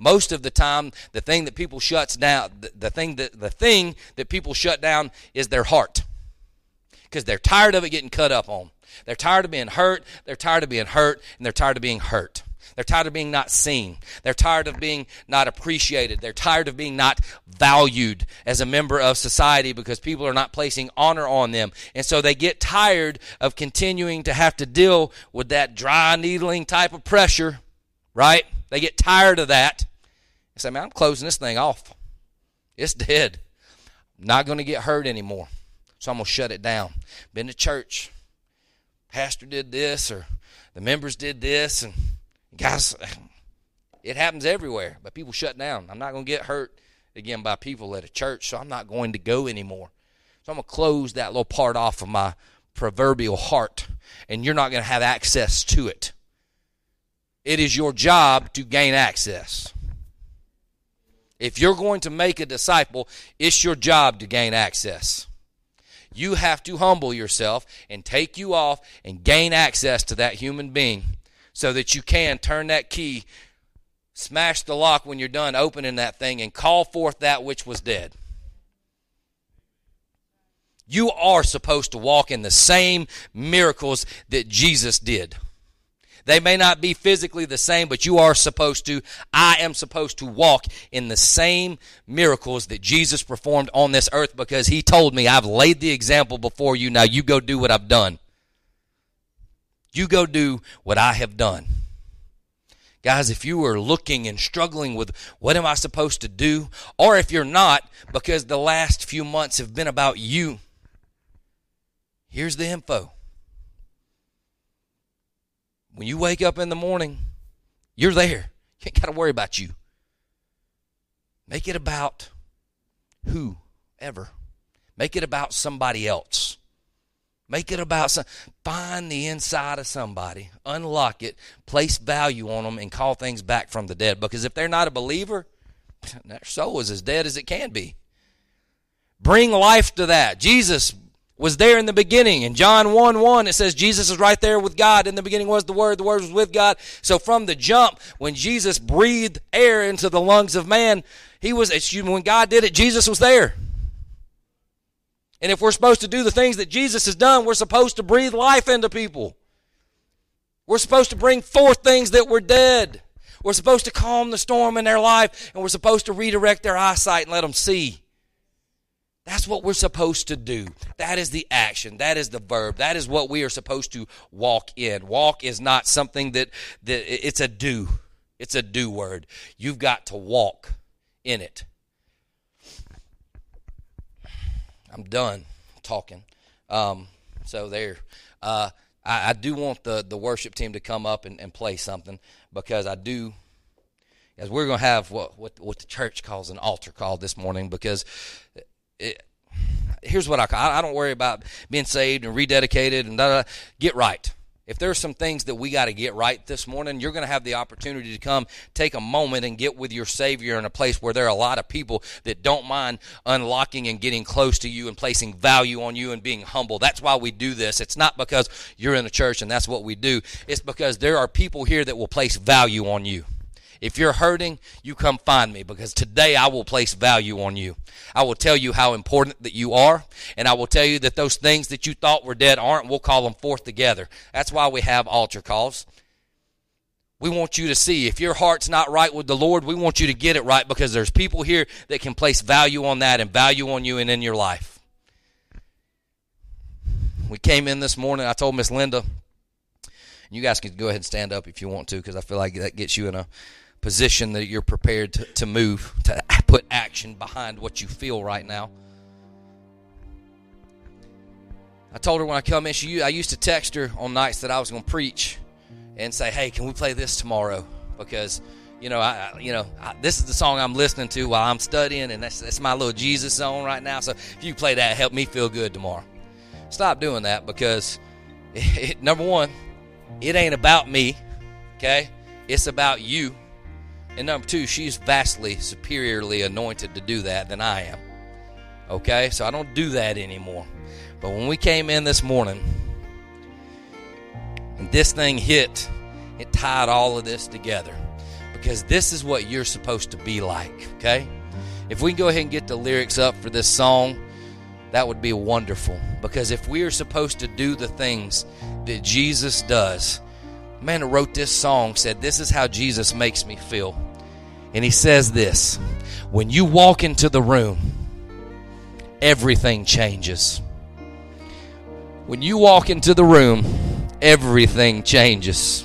Most of the time, the thing that people shuts down, the thing that people shut down is their heart, because they're tired of it getting cut up on. They're tired of being hurt. They're tired of being hurt, and they're tired of being hurt. They're tired of being not seen. They're tired of being not appreciated. They're tired of being not valued as a member of society because people are not placing honor on them. And so they get tired of continuing to have to deal with that dry needling type of pressure, right? They get tired of that. They say, man, I'm closing this thing off. It's dead. I'm not going to get hurt anymore. So I'm going to shut it down. Been to church. Pastor did this, or the members did this, and guys, it happens everywhere, but people shut down. I'm not going to get hurt again by people at a church, so I'm not going to go anymore. So I'm going to close that little part off of my proverbial heart, and you're not going to have access to it. It is your job to gain access. If you're going to make a disciple, it's your job to gain access. You have to humble yourself and take you off and gain access to that human being so that you can turn that key, smash the lock when you're done opening that thing, and call forth that which was dead. You are supposed to walk in the same miracles that Jesus did. They may not be physically the same, but you are supposed to. I am supposed to walk in the same miracles that Jesus performed on this earth, because he told me, I've laid the example before you. Now you go do what I've done. You go do what I have done. Guys, if you are looking and struggling with what am I supposed to do, or if you're not, because the last few months have been about you, here's the info. When you wake up in the morning, you're there. You ain't got to worry about you. Make it about whoever. Make it about somebody else. Make it about find the inside of somebody, unlock it, place value on them, and call things back from the dead. Because if they're not a believer, their soul is as dead as it can be. Bring life to that. Jesus was there in the beginning. In John 1:1, it says Jesus is right there with God. In the beginning was the Word was with God. So from the jump, when Jesus breathed air into the lungs of man, when God did it, Jesus was there. And if we're supposed to do the things that Jesus has done, we're supposed to breathe life into people. We're supposed to bring forth things that were dead. We're supposed to calm the storm in their life, and we're supposed to redirect their eyesight and let them see. That's what we're supposed to do. That is the action. That is the verb. That is what we are supposed to walk in. Walk is not something that it's a do. It's a do word. You've got to walk in it. I'm done talking. So there. I do want the worship team to come up and play something, because I do, as we're going to have what the church calls an altar call this morning, because here's what I don't worry about being saved and rededicated and get right. If there's some things that we got to get right this morning, you're going to have the opportunity to come take a moment and get with your Savior in a place where there are a lot of people that don't mind unlocking and getting close to you and placing value on you and being humble. That's why we do this. It's not because you're in a church and that's what we do. It's because there are people here that will place value on you. If you're hurting, you come find me, because today I will place value on you. I will tell you how important that you are, and I will tell you that those things that you thought were dead aren't. We'll call them forth together. That's why we have altar calls. We want you to see. If your heart's not right with the Lord, we want you to get it right, because there's people here that can place value on that and value on you and in your life. We came in this morning. I told Miss Linda, and you guys can go ahead and stand up if you want to, because I feel like that gets you in a position that you're prepared to move, to put action behind what you feel right now. I told her when I come in, I used to text her on nights that I was going to preach and say, hey, can we play this tomorrow? Because, this is the song I'm listening to while I'm studying, and that's my little Jesus song right now. So if you play that, help me feel good tomorrow. Stop doing that, because number one, it ain't about me, okay? It's about you. And number two, she's vastly superiorly anointed to do that than I am. Okay? So I don't do that anymore. But when we came in this morning and this thing hit, it tied all of this together. because this is what you're supposed to be like, okay? If we can go ahead and get the lyrics up for this song, that would be wonderful. Because if we are supposed to do the things that Jesus does, the man who wrote this song said, this is how Jesus makes me feel. And he says this: when you walk into the room, everything changes. When you walk into the room, everything changes.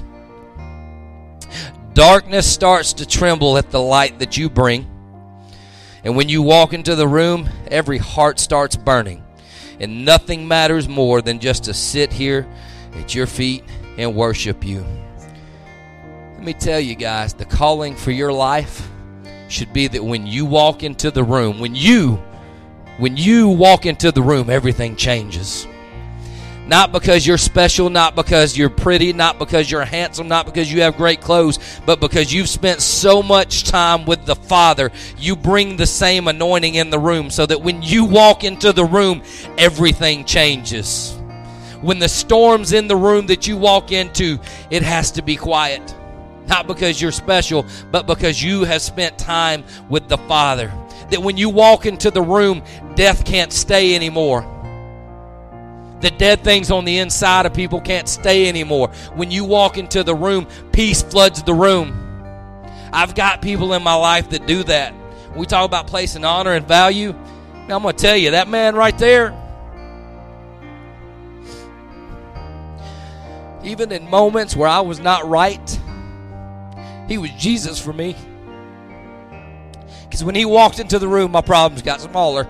Darkness starts to tremble at the light that you bring. And when you walk into the room, every heart starts burning. And nothing matters more than just to sit here at your feet and worship you. Let me tell you guys, the calling for your life should be that when you walk into the room, when you walk into the room, everything changes. Not because you're special, not because you're pretty, not because you're handsome, not because you have great clothes, but because you've spent so much time with the Father. You bring the same anointing in the room so that when you walk into the room, everything changes. When the storm's in the room that you walk into, it has to be quiet. Not because you're special, but because you have spent time with the Father. That when you walk into the room, death can't stay anymore. The dead things on the inside of people can't stay anymore. When you walk into the room, peace floods the room. I've got people in my life that do that. When we talk about placing honor and value, I'm going to tell you, that man right there, even in moments where I was not right, he was Jesus for me. Because when he walked into the room, my problems got smaller.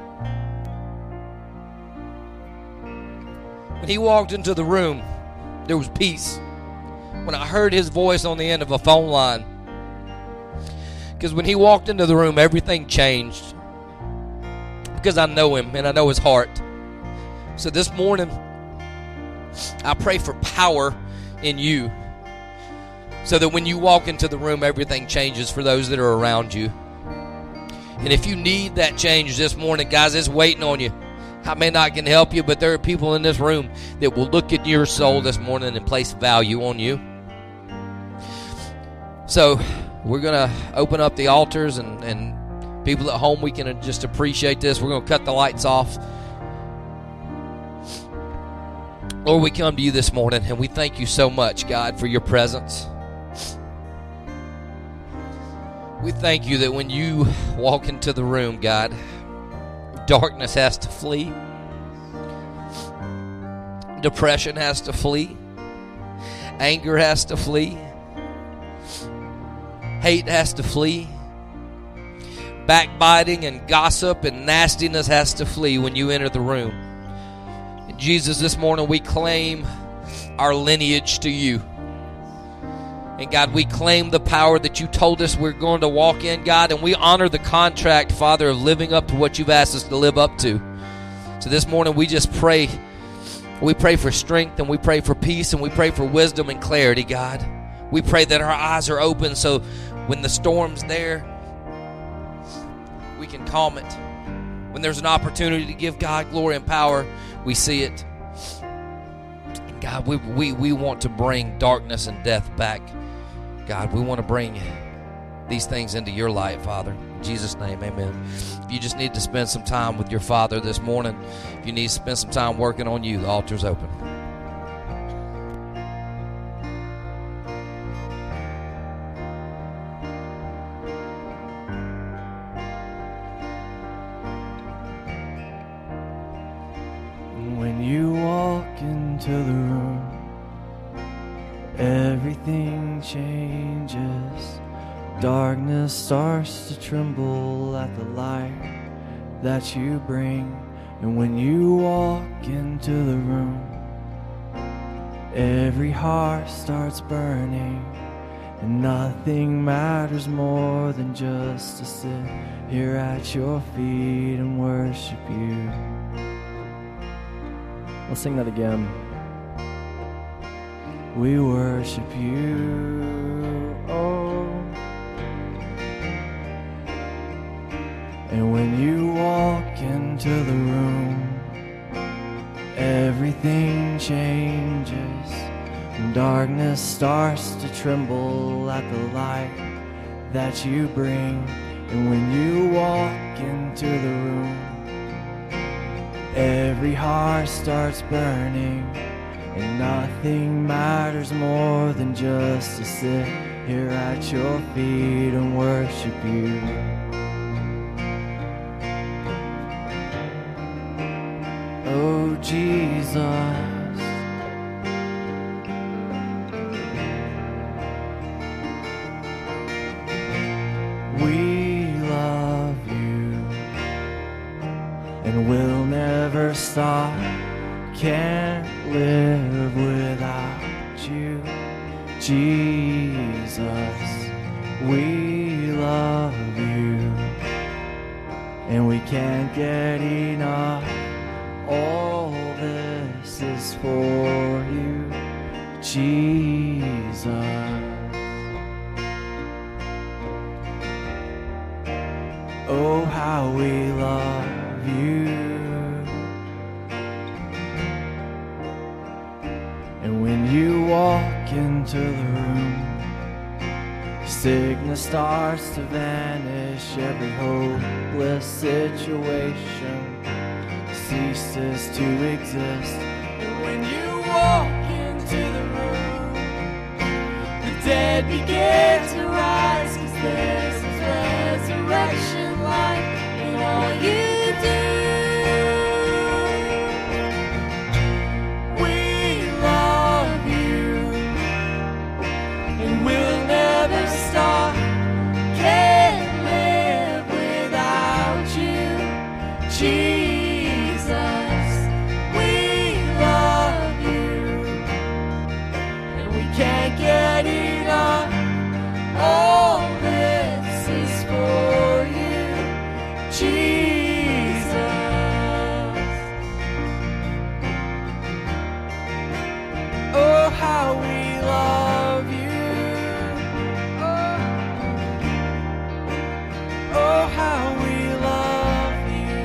When he walked into the room, there was peace. When I heard his voice on the end of a phone line. Because when he walked into the room, everything changed. Because I know him and I know his heart. So this morning, I pray for power in you. So that when you walk into the room, everything changes for those that are around you. And if you need that change this morning, guys, it's waiting on you. I may not can help you, but there are people in this room that will look at your soul this morning and place value on you. So we're going to open up the altars, and people at home, we can just appreciate this. We're going to cut the lights off. Lord, we come to you this morning, and we thank you so much, God, for your presence. We thank you that when you walk into the room, God, darkness has to flee. Depression has to flee. Anger has to flee. Hate has to flee. Backbiting and gossip and nastiness has to flee when you enter the room. And Jesus, this morning we claim our lineage to you. And God, we claim the power that you told us we're going to walk in, God, and we honor the contract, Father, of living up to what you've asked us to live up to. So this morning we just pray. We pray for strength, and we pray for peace, and we pray for wisdom and clarity, God. We pray that our eyes are open so when the storm's there, we can calm it. When there's an opportunity to give God glory and power, we see it. And God, we want to bring darkness and death back. God, we want to bring these things into your light, Father. In Jesus' name, amen. If you just need to spend some time with your Father this morning, if you need to spend some time working on you, the altar's open. When you walk into the room, everything changes. Darkness starts to tremble at the light that you bring. And when you walk into the room, every heart starts burning. And nothing matters more than just to sit here at your feet and worship you. Let's sing that again. We worship you, oh. And when you walk into the room, everything changes. And darkness starts to tremble at the light that you bring. And when you walk into the room, every heart starts burning, and nothing matters more than just to sit here at your feet and worship you. Oh, Jesus. We love you and we'll never stop. Can't live without you, Jesus. We love you and we can't get enough. All this is for you, Jesus. Oh, how we love you. And when you walk into the room, sickness starts to vanish. Every hopeless situation ceases to exist. And when you walk into the room, the dead begin to rise, 'cause this is resurrection life in all you do. We love you and we'll never stop. Can't live without you, Jesus. We love you and we can't get enough. All this is for you, Jesus. Oh, how we love you. Oh, how we love you.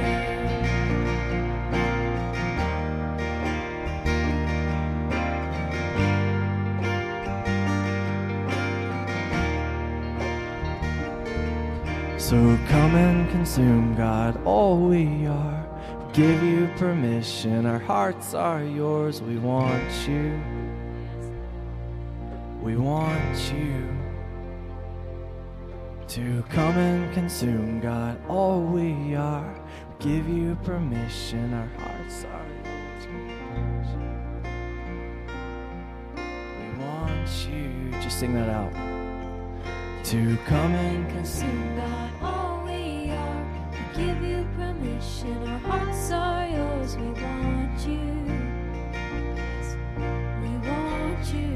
So come and consume, God, all we are. Give you permission, our hearts are yours. We want you. We want you to come and consume, God, all we are. Give you permission, our hearts are yours. We want you. Just sing that out. To come and consume, God, all we are. We give you permission. Our hearts are yours. We want you. We want you.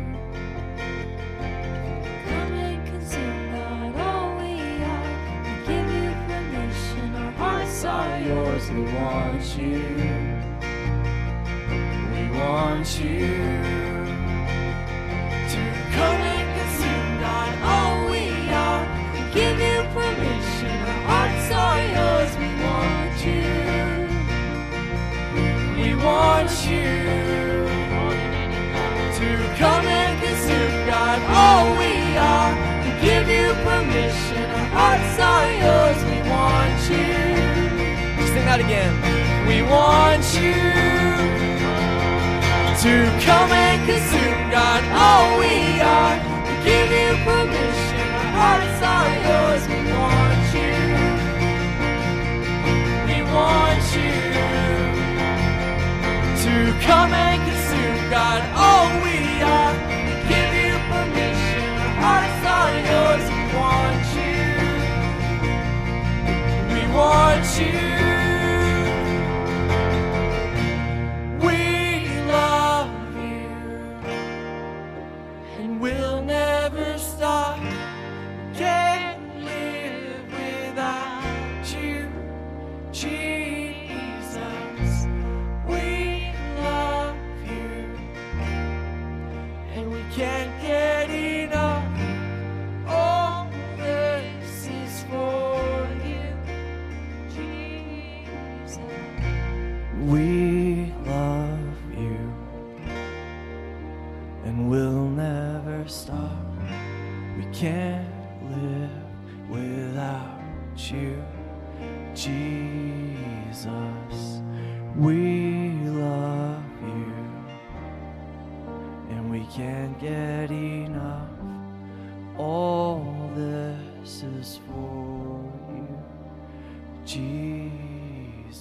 Come and consume, God, all we are. We give you permission. Our hearts are yours. We want you. We want you to come and consume, God, all we are. We give you permission. Our hearts are yours. We want you. We want you to come and consume, God, all we are. We give you permission. Our hearts are yours. We want you. Just sing that again. We want you to come and consume, God, all we are. We give you permission. Our hearts are yours. We want you. We want you to come and consume, God, all we are. We give you permission. Our hearts are yours. We want you. We want you. We love you and we'll never stop. Can't live without you, Jesus. We love you you, Jesus. We love you, and we can't get enough. All this is for you, Jesus.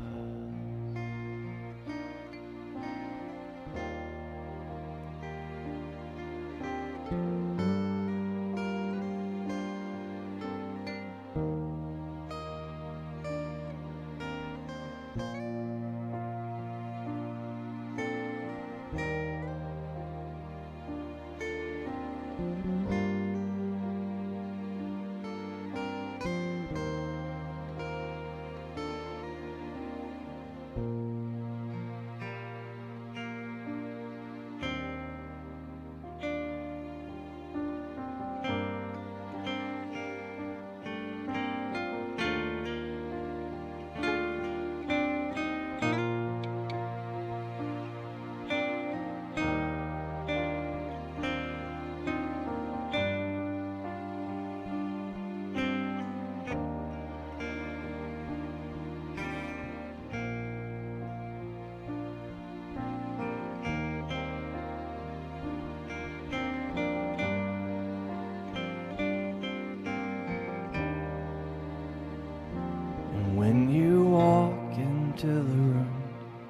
When you walk into the room,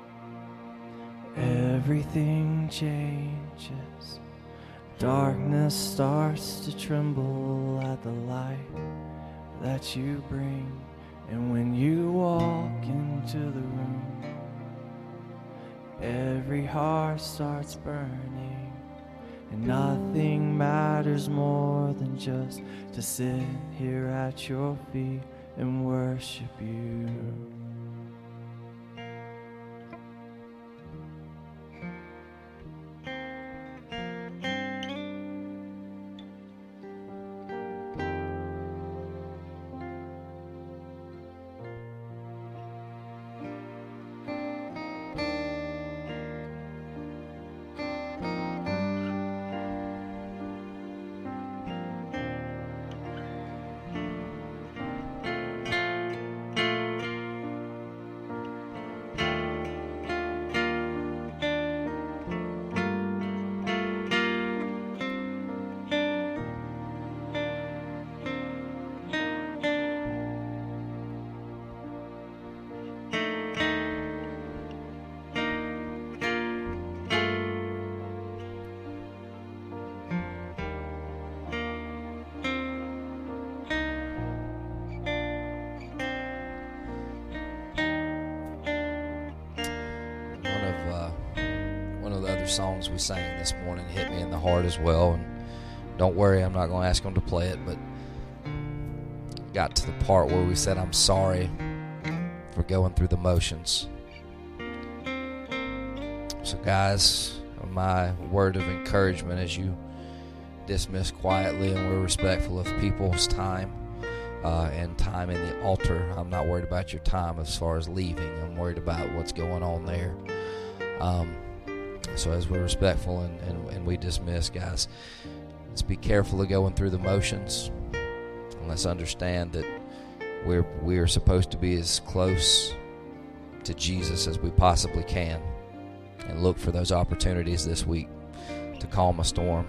everything changes. Darkness starts to tremble at the light that you bring. And when you walk into the room, every heart starts burning. And nothing matters more than just to sit here at your feet and worship you. Songs we sang this morning hit me in the heart as well, and don't worry, I'm not going to ask them to play it, but got to the part where we said I'm sorry for going through the motions. So guys, my word of encouragement as you dismiss quietly and we're respectful of people's time and time in the altar. I'm not worried about your time as far as leaving. I'm worried about what's going on there. So as we're respectful and we dismiss, guys, let's be careful of going through the motions. And let's understand that we're supposed to be as close to Jesus as we possibly can. And look for those opportunities this week to calm a storm.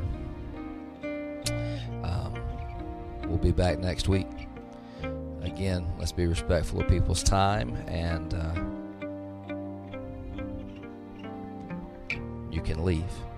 We'll be back next week. Again, let's be respectful of people's time, and you can leave.